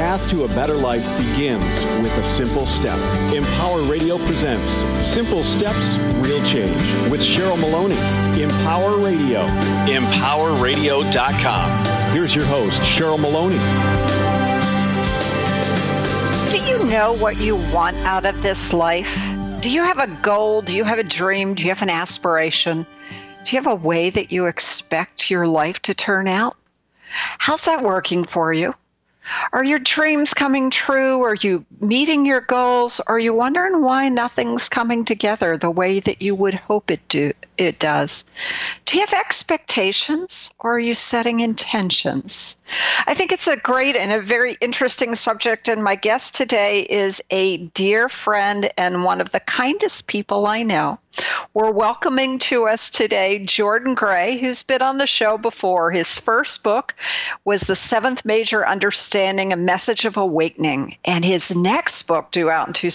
path to a better life begins with a simple step. Empower Radio presents Simple Steps, Real Change with Cheryl Maloney. Empower Radio. EmpowerRadio.com. Here's your host, Cheryl Maloney. Do you know what you want out of this life? Do you have a goal? Do you have a dream? Do you have an aspiration? Do you have a way that you expect your life to turn out? How's that working for you? Are your dreams coming true? Are you meeting your goals? Are you wondering why nothing's coming together the way that you would hope it does? Do you have expectations, or are you setting intentions? I think it's a great and a very interesting subject, and my guest today is a dear friend and one of the kindest people I know. We're welcoming to us today Jordan Gray, who's been on the show before. His first book was The Seventh Major Understanding, A Message of Awakening. And his next book, due out in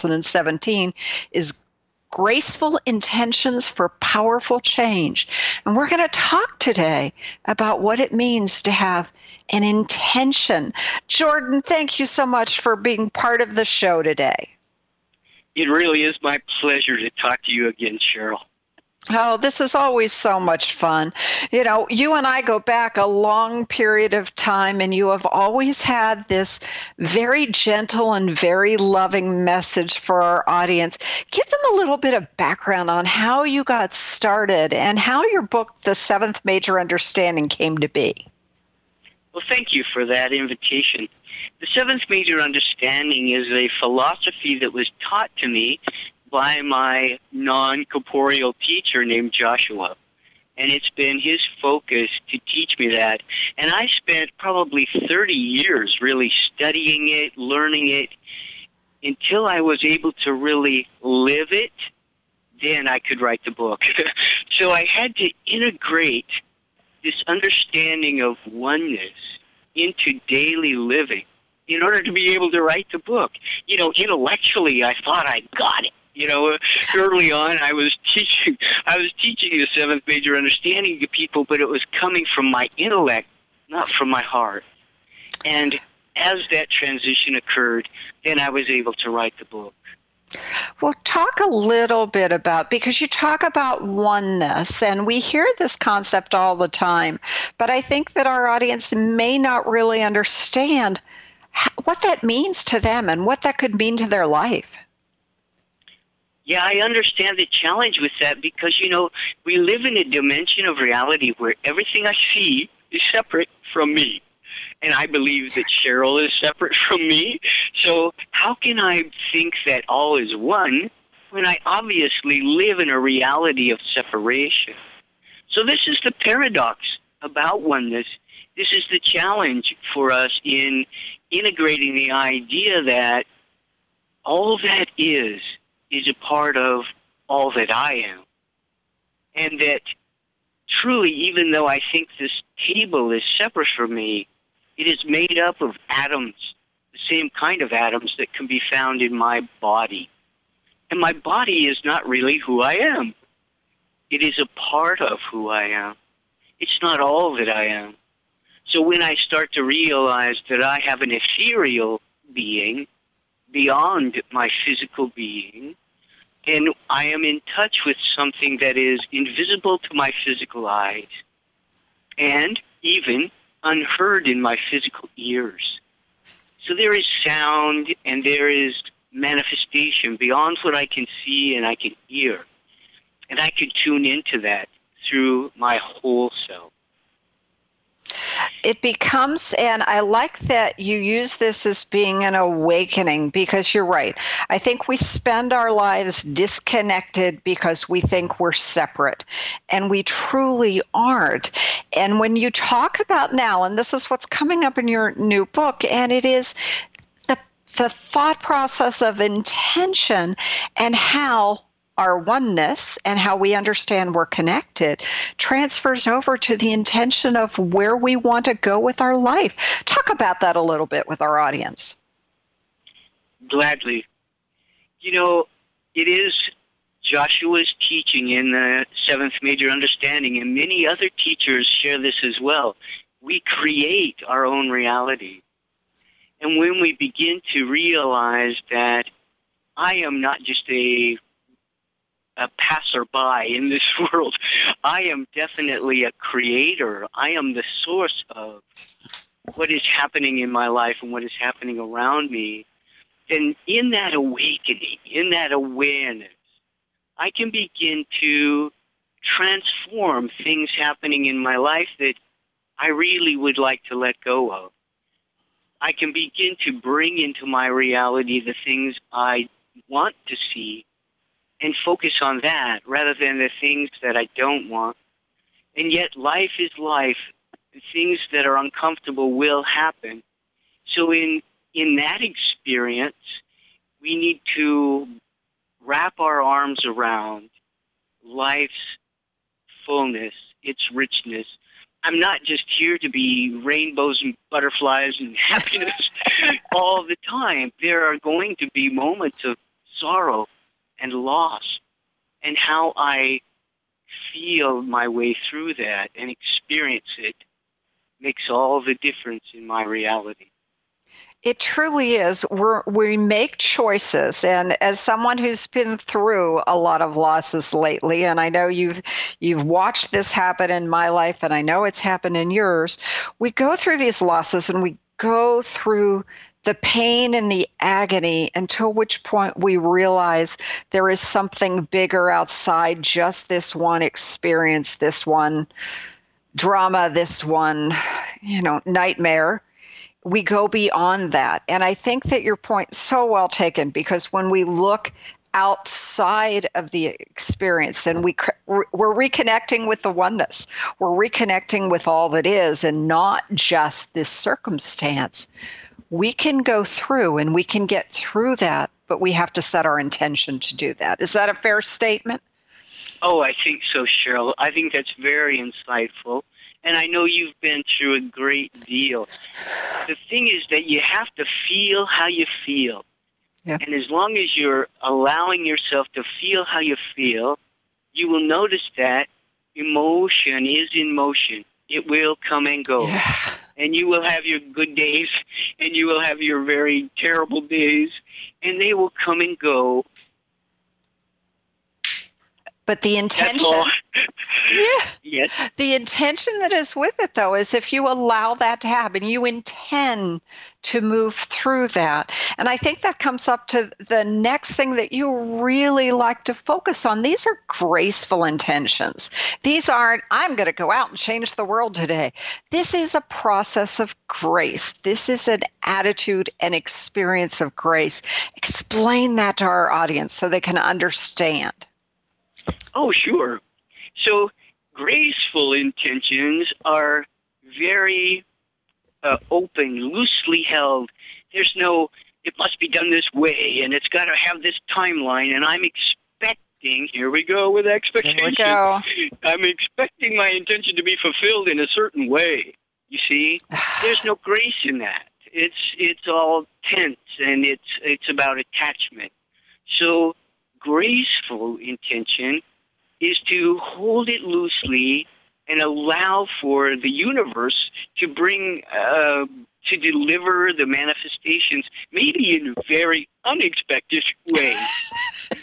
2017, is Graceful Intentions for Powerful Change. And we're going to talk today about what it means to have an intention. Jordan, thank you so much for being part of the show today. It really is my pleasure to talk to you again, Cheryl. Oh, this is always so much fun. You know, you and I go back a long period of time, and you have always had this very gentle and very loving message for our audience. Give them a little bit of background on how you got started and how your book, The Seventh Major Understanding, came to be. Well, thank you for that invitation. The Seventh Major Understanding is a philosophy that was taught to me by my non-corporeal teacher named Joshua. And it's been his focus to teach me that. And I spent probably 30 years really studying it, learning it, until I was able to really live it. Then I could write the book. So I had to integrate this understanding of oneness into daily living in order to be able to write the book. You know, intellectually, I thought I got it. You know, early on, I was teaching the Seventh Major Understanding to people, but it was coming from my intellect, not from my heart. And as that transition occurred, then I was able to write the book. Well, talk a little bit about, because you talk about oneness, and we hear this concept all the time, but I think that our audience may not really understand what that means to them and what that could mean to their life. Yeah, I understand the challenge with that because, you know, we live in a dimension of reality where everything I see is separate from me. And I believe that Cheryl is separate from me. So how can I think that all is one when I obviously live in a reality of separation? So this is the paradox about oneness. This is the challenge for us in integrating the idea that all that is a part of all that I am. And that truly, even though I think this table is separate from me, it is made up of atoms, the same kind of atoms that can be found in my body. And my body is not really who I am. It is a part of who I am. It's not all that I am. So when I start to realize that I have an ethereal being beyond my physical being, and I am in touch with something that is invisible to my physical eyes, and even unheard in my physical ears. So there is sound and there is manifestation beyond what I can see and I can hear. And I can tune into that through my whole self. It becomes, and I like that you use this as being an awakening, because you're right. I think we spend our lives disconnected because we think we're separate, and we truly aren't. And when you talk about now, and this is what's coming up in your new book, and it is the thought process of intention and how our oneness and how we understand we're connected transfers over to the intention of where we want to go with our life. Talk about that a little bit with our audience. Gladly. You know, it is Joshua's teaching in the Seventh Major Understanding, and many other teachers share this as well. We create our own reality. And when we begin to realize that I am not just a passerby in this world, I am definitely a creator. I am the source of what is happening in my life and what is happening around me. And in that awakening, in that awareness, I can begin to transform things happening in my life that I really would like to let go of. I can begin to bring into my reality the things I want to see and focus on that rather than the things that I don't want. And yet life is life. The things that are uncomfortable will happen. So in that experience, we need to wrap our arms around life's fullness, its richness. I'm not just here to be rainbows and butterflies and happiness all the time. There are going to be moments of sorrow and loss, and how I feel my way through that and experience it makes all the difference in my reality. It truly is. We make choices, and as someone who's been through a lot of losses lately, and I know you've watched this happen in my life, and I know it's happened in yours, we go through these losses and we go through the pain and the agony until which point we realize there is something bigger outside just this one experience, this one drama, this one, nightmare. We go beyond that. And I think that your point is so well taken, because when we look outside of the experience and we're reconnecting with the oneness, we're reconnecting with all that is and not just this circumstance, we can go through and we can get through that, but we have to set our intention to do that. Is that a fair statement? Oh, I think so, Cheryl. I think that's very insightful. And I know you've been through a great deal. The thing is that you have to feel how you feel. Yeah. And as long as you're allowing yourself to feel how you feel, you will notice that emotion is in motion. It will come and go. Yeah. And you will have your good days, and you will have your very terrible days, and they will come and go. But the intention, Yes. The intention that is with it, though, is if you allow that to happen, you intend to move through that. And I think that comes up to the next thing that you really like to focus on. These are graceful intentions. These aren't, I'm going to go out and change the world today. This is a process of grace. This is an attitude and experience of grace. Explain that to our audience so they can understand. Oh, sure. So graceful intentions are very open, loosely held. There's no, it must be done this way, and it's got to have this timeline, and I'm expecting, here we go with expectation. Here we go. I'm expecting my intention to be fulfilled in a certain way. You see? There's no grace in that. It's all tense, and it's about attachment. So graceful intention is to hold it loosely and allow for the universe to bring, to deliver the manifestations, maybe in very unexpected ways.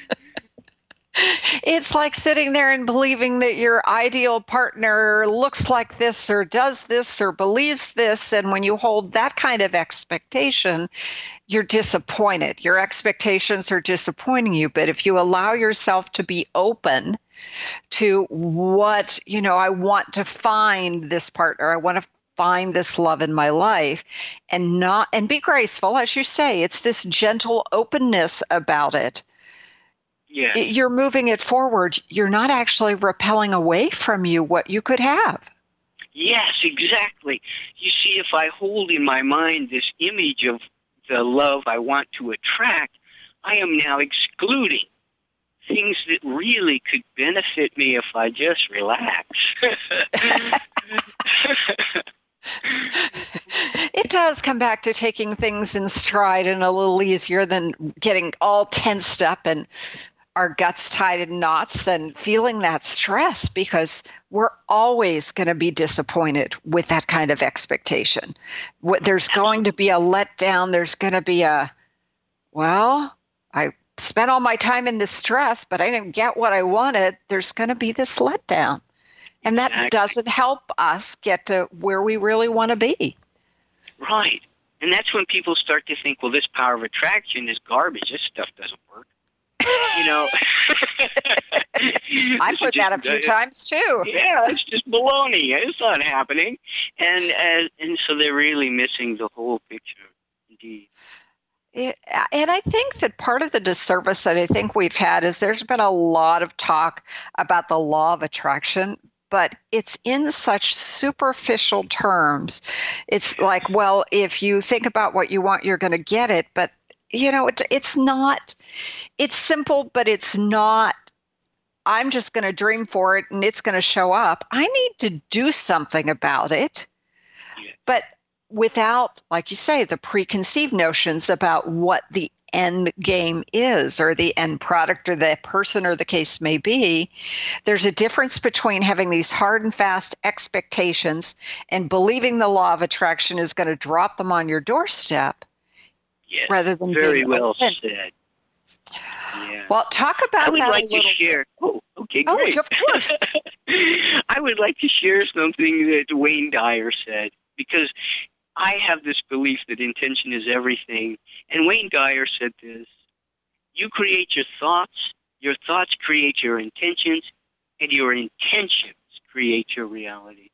It's like sitting there and believing that your ideal partner looks like this or does this or believes this. And when you hold that kind of expectation, you're disappointed. Your expectations are disappointing you. But if you allow yourself to be open to what, I want to find this partner, I want to find this love in my life, and be graceful, as you say, it's this gentle openness about it. Yeah. You're moving it forward. You're not actually repelling away from you what you could have. Yes, exactly. You see, if I hold in my mind this image of the love I want to attract, I am now excluding things that really could benefit me if I just relax. It does come back to taking things in stride and a little easier than getting all tensed up and our guts tied in knots and feeling that stress because we're always going to be disappointed with that kind of expectation. There's going to be a letdown. There's going to be I spent all my time in this stress, but I didn't get what I wanted. There's going to be this letdown. And that doesn't help us get to where we really want to be. Right. And that's when people start to think, well, this power of attraction is garbage. This stuff doesn't work. I've heard that a few times too. Yeah, it's just baloney. It's not happening. And so they're really missing the whole picture, indeed. And I think that part of the disservice that I think we've had is there's been a lot of talk about the law of attraction, but it's in such superficial terms. It's like, well, if you think about what you want, you're going to get it. But, it's not, it's simple, but it's not, I'm just going to dream for it and it's going to show up. I need to do something about it. Yeah. But without, like you say, the preconceived notions about what the end game is or the end product or the person or the case may be, there's a difference between having these hard and fast expectations and believing the law of attraction is going to drop them on your doorstep. Yes, rather than very being well open. said. Yeah. Well, talk about that like a little. To share. Oh, okay, great. Oh, of course. I would like to share something that Wayne Dyer said, because I have this belief that intention is everything. And Wayne Dyer said this: you create your thoughts create your intentions, and your intentions create your reality.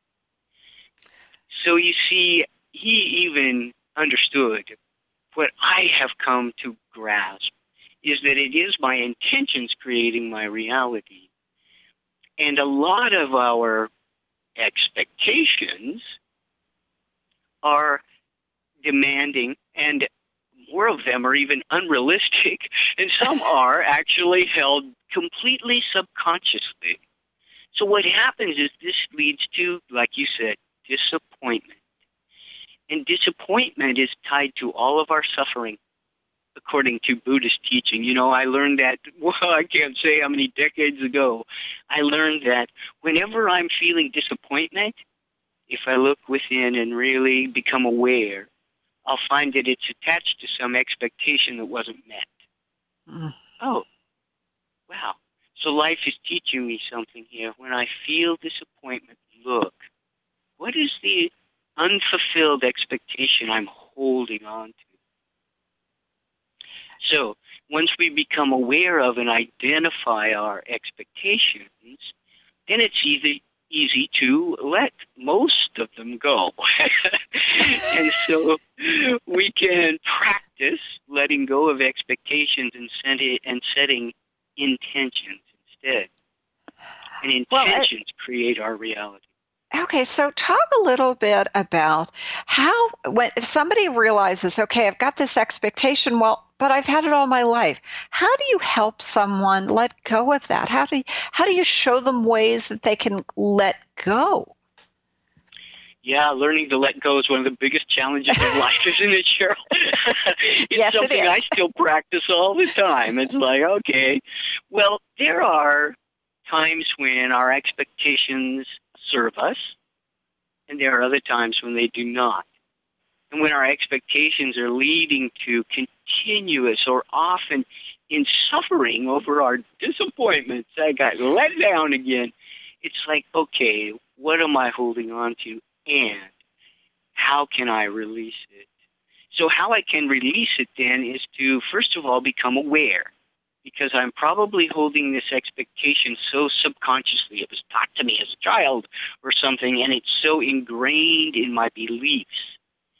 So you see, he even understood what I have come to grasp is that it is my intentions creating my reality. And a lot of our expectations are demanding, and more of them are even unrealistic, and some are actually held completely subconsciously. So what happens is this leads to, like you said, disappointment. And disappointment is tied to all of our suffering, according to Buddhist teaching. I learned that, I can't say how many decades ago. I learned that whenever I'm feeling disappointment, if I look within and really become aware, I'll find that it's attached to some expectation that wasn't met. Oh, wow. So life is teaching me something here. When I feel disappointment, look, what is the unfulfilled expectation I'm holding on to? So once we become aware of and identify our expectations, then it's easy to let most of them go. And so we can practice letting go of expectations and setting intentions instead. And intentions create our reality. Okay, so talk a little bit about if somebody realizes, okay, I've got this expectation, but I've had it all my life. How do you help someone let go of that? How do you show them ways that they can let go? Yeah, learning to let go is one of the biggest challenges of life, isn't it, Cheryl? Yes, something it is. I still practice all the time. It's like, okay, well, there are times when our expectations serve us, and there are other times when they do not. And when our expectations are leading to continuous or often in suffering over our disappointments, I got let down again, it's like, okay, what am I holding on to, and how can I release it? So how I can release it then is to, first of all, become aware, because I'm probably holding this expectation so subconsciously. It was taught to me as a child or something, and it's so ingrained in my beliefs.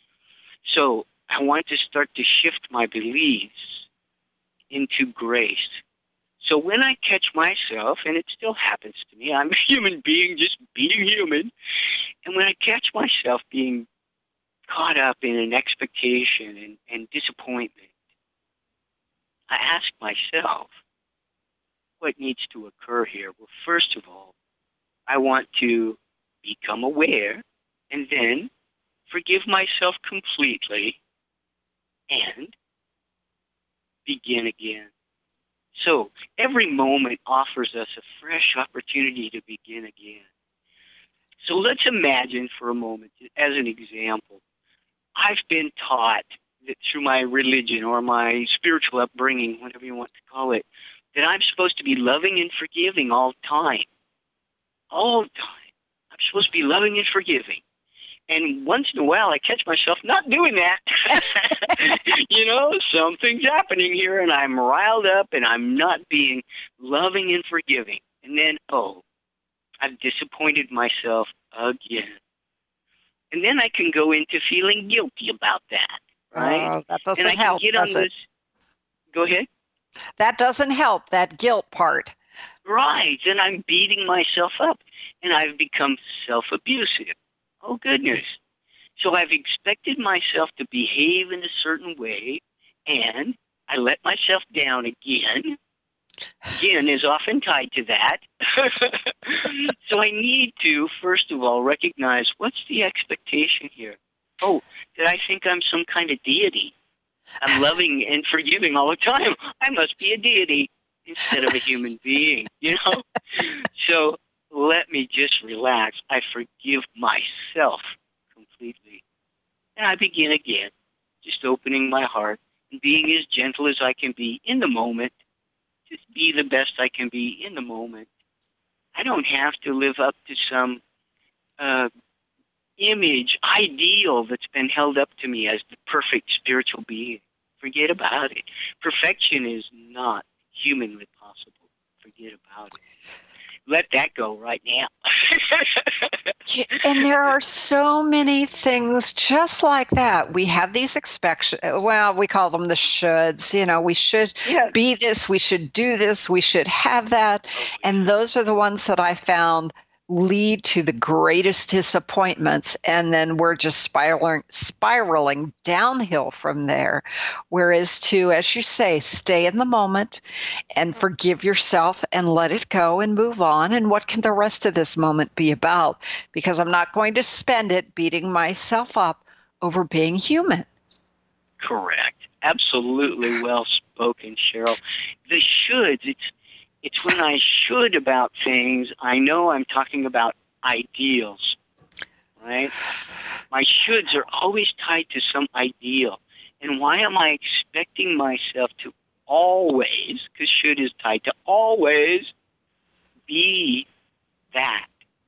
So I want to start to shift my beliefs into grace. So when I catch myself, and it still happens to me, I'm a human being just being human, and when I catch myself being caught up in an expectation and disappointment, I ask myself, what needs to occur here? Well, first of all, I want to become aware and then forgive myself completely and begin again. So every moment offers us a fresh opportunity to begin again. So let's imagine for a moment, as an example, I've been taught that through my religion or my spiritual upbringing, whatever you want to call it, that I'm supposed to be loving and forgiving all the time. All the time. I'm supposed to be loving and forgiving. And once in a while, I catch myself not doing that. Something's happening here, and I'm riled up, and I'm not being loving and forgiving. And then, I've disappointed myself again. And then I can go into feeling guilty about that, right? Oh, that doesn't and I help, can get does on it? this. Go ahead. That doesn't help, that guilt part. Right, and I'm beating myself up, and I've become self-abusive. Oh, goodness. So I've expected myself to behave in a certain way, and I let myself down again. Again is often tied to that. So I need to, first of all, recognize what's the expectation here. Oh, did I think I'm some kind of deity? I'm loving and forgiving all the time. I must be a deity instead of a human being, So let me just relax. I forgive myself completely. And I begin again, just opening my heart and being as gentle as I can be in the moment. Just be the best I can be in the moment. I don't have to live up to some image, ideal that's been held up to me as the perfect spiritual being. Forget about it. Perfection is not humanly possible. Forget about it. Let that go right now. And there are so many things just like that. We have these expectations. Well, we call them the shoulds. We should be this. We should do this. We should have that. And those are the ones that I found lead to the greatest disappointments, and then we're just spiraling downhill from there. Whereas to, as you say, stay in the moment and forgive yourself and let it go and move on. And what can the rest of this moment be about? Because I'm not going to spend it beating myself up over being human. Correct. Absolutely well spoken, Cheryl. The shoulds, it's when I should about things, I know I'm talking about ideals, right? My shoulds are always tied to some ideal. And why am I expecting myself to always, because should is tied to always, be that?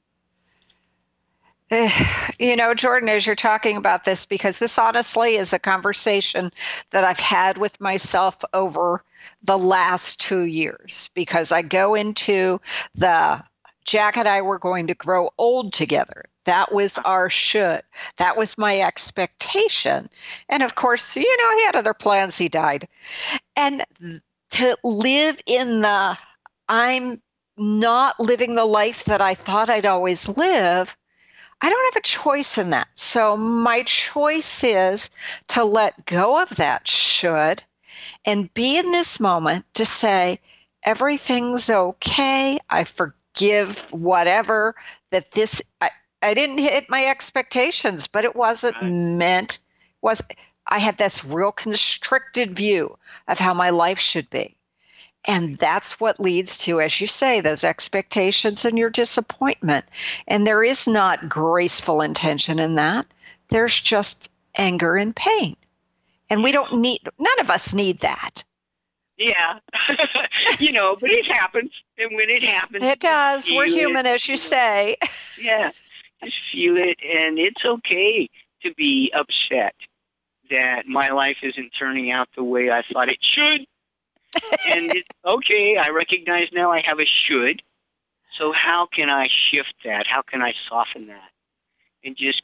Jordan, as you're talking about this, because this honestly is a conversation that I've had with myself over the last 2 years, because I go into Jack and I were going to grow old together. That was our should. That was my expectation. And of course, he had other plans. He died. And to live in I'm not living the life that I thought I'd always live, I don't have a choice in that. So my choice is to let go of that should and be in this moment to say, everything's okay. I forgive whatever that this, I didn't hit my expectations, but it wasn't meant, I had this real constricted view of how my life should be. And that's what leads to, as you say, those expectations and your disappointment. And there is not graceful intention in that. There's just anger and pain. And none of us need that. Yeah. But it happens. And when it happens, it does. We're human, as you say. Yeah. Just feel it. And it's okay to be upset that my life isn't turning out the way I thought it should. And it's okay. I recognize now I have a should. So how can I shift that? How can I soften that? And just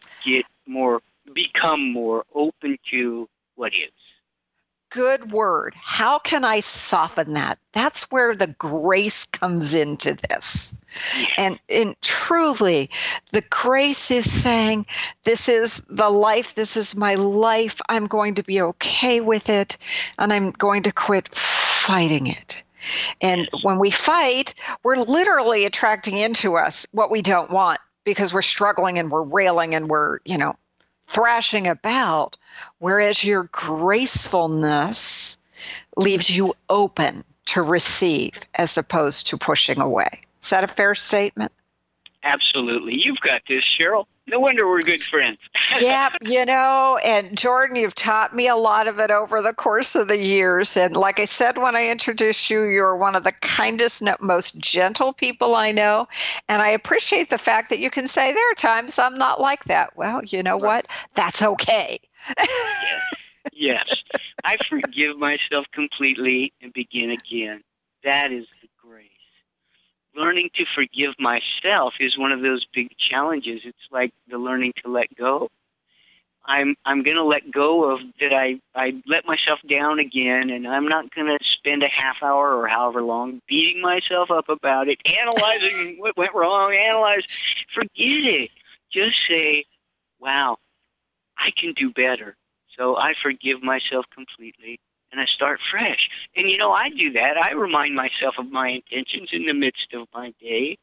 become more open to what is. Good word. How can I soften that? That's where the grace comes into this. Yeah. And truly, the grace is saying, this is the life, this is my life, I'm going to be okay with it, and I'm going to quit fighting it. And when we fight, we're literally attracting into us what we don't want, because we're struggling and we're railing and we're, thrashing about, whereas your gracefulness leaves you open to receive as opposed to pushing away. Is that a fair statement? Absolutely. You've got this, Cheryl. No wonder we're good friends. Yeah, and Jordan, you've taught me a lot of it over the course of the years. And like I said when I introduced you, you're one of the kindest, most gentle people I know. And I appreciate the fact that you can say there are times I'm not like that. Well, you know what? That's okay. Yes. I forgive myself completely and begin again. That is the grace. Learning to forgive myself is one of those big challenges. It's like the learning to let go. I'm going to let go of that I let myself down again, and I'm not going to spend a half hour or however long beating myself up about it, analyzing what went wrong, forget it. Just say, wow, I can do better. So I forgive myself completely, and I start fresh. And, I do that. I remind myself of my intentions in the midst of my day.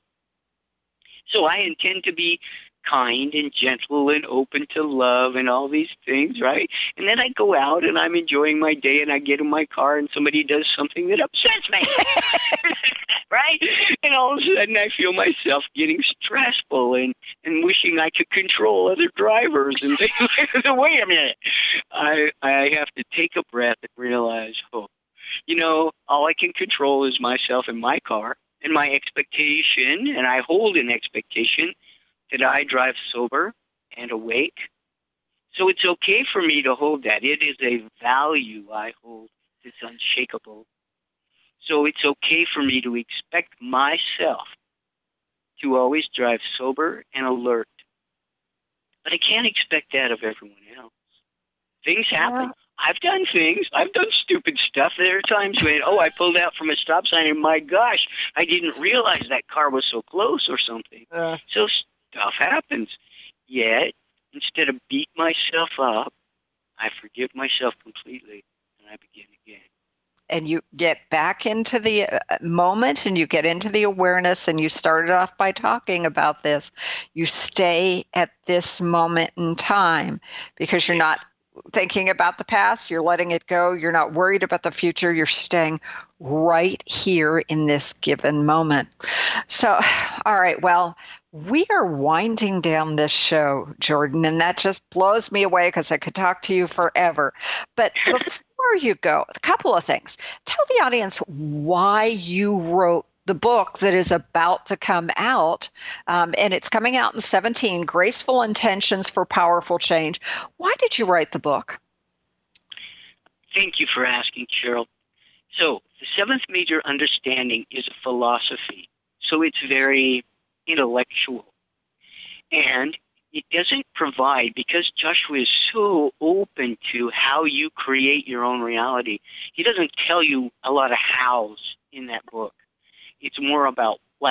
So I intend to be kind and gentle and open to love and all these things, right? And then I go out and I'm enjoying my day and I get in my car and somebody does something that upsets me, right? And all of a sudden I feel myself getting stressful and wishing I could control other drivers and things like that. Wait a minute. I have to take a breath and realize, all I can control is myself and my car and my expectation, and I hold an expectation that I drive sober and awake. So it's okay for me to hold that. It is a value I hold that's unshakable. So it's okay for me to expect myself to always drive sober and alert. But I can't expect that of everyone else. Things happen. I've done things. I've done stupid stuff. There are times when, I pulled out from a stop sign and my gosh, I didn't realize that car was so close or something. So stuff happens. Yet, instead of beat myself up, I forgive myself completely and I begin again. And you get back into the moment and you get into the awareness, and you started off by talking about this. You stay at this moment in time because you're not thinking about the past, you're letting it go, you're not worried about the future, you're staying right here in this given moment. So, all right, well, we are winding down this show, Jordan, and that just blows me away because I could talk to you forever. But before you go, a couple of things. Tell the audience why you wrote the book that is about to come out, and it's coming out in 2017, Graceful Intentions for Powerful Change. Why did you write the book? Thank you for asking, Cheryl. So the seventh major understanding is a philosophy. So it's very intellectual. And it doesn't provide, because Joshua is so open to how you create your own reality, he doesn't tell you a lot of hows in that book. It's more about what.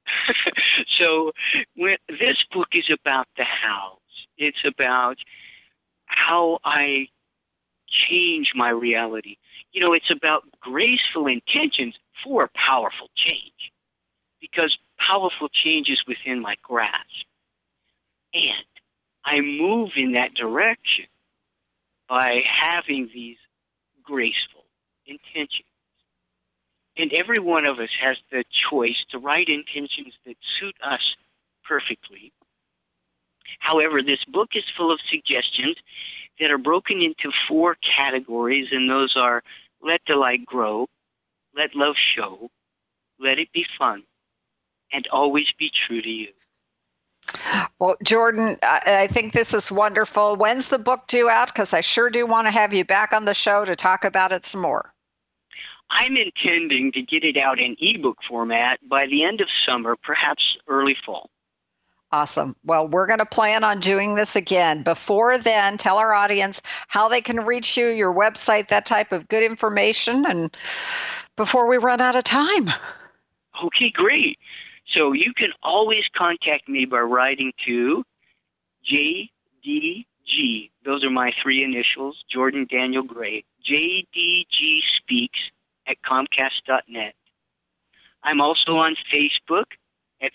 So this book is about the hows. It's about how I change my reality. It's about graceful intentions for powerful change, because powerful change is within my grasp. And I move in that direction by having these graceful intentions. And every one of us has the choice to write intentions that suit us perfectly. However, this book is full of suggestions that are broken into 4 categories, and those are: let delight grow, let love show, let it be fun, and always be true to you. Well, Jordan, I think this is wonderful. When's the book due out? Because I sure do want to have you back on the show to talk about it some more. I'm intending to get it out in ebook format by the end of summer, perhaps early fall. Awesome. Well, we're going to plan on doing this again. Before then, tell our audience how they can reach you, your website, that type of good information, and before we run out of time. Okay, great. So you can always contact me by writing to JDG. Those are my 3 initials, Jordan Daniel Gray. JDG Speaks at Comcast.net. I'm also on Facebook at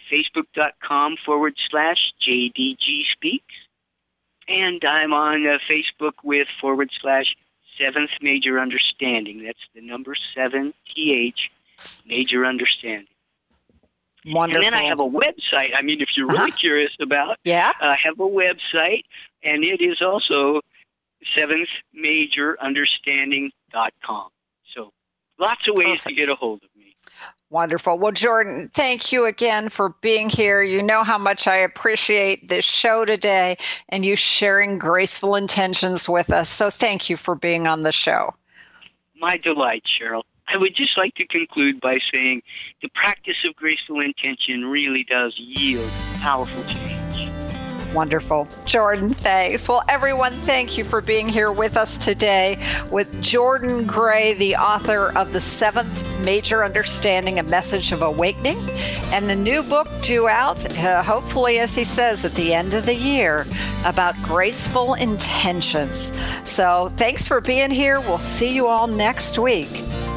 facebook.com/JDG Speaks. And I'm on Facebook with Seventh Major Understanding. That's the number 7, TH, Major Understanding. Wonderful. And then I have a website. I mean, if you're really curious about, I have a website, and it is also seventhmajorunderstanding.com. So lots of ways to get a hold of me. Wonderful. Well, Jordan, thank you again for being here. You know how much I appreciate this show today and you sharing graceful intentions with us. So thank you for being on the show. My delight, Cheryl. I would just like to conclude by saying the practice of graceful intention really does yield powerful change. Wonderful. Jordan, thanks. Well, everyone, thank you for being here with us today with Jordan Gray, the author of The Seventh Major Understanding, A Message of Awakening, and the new book due out, hopefully, as he says, at the end of the year, about graceful intentions. So thanks for being here. We'll see you all next week.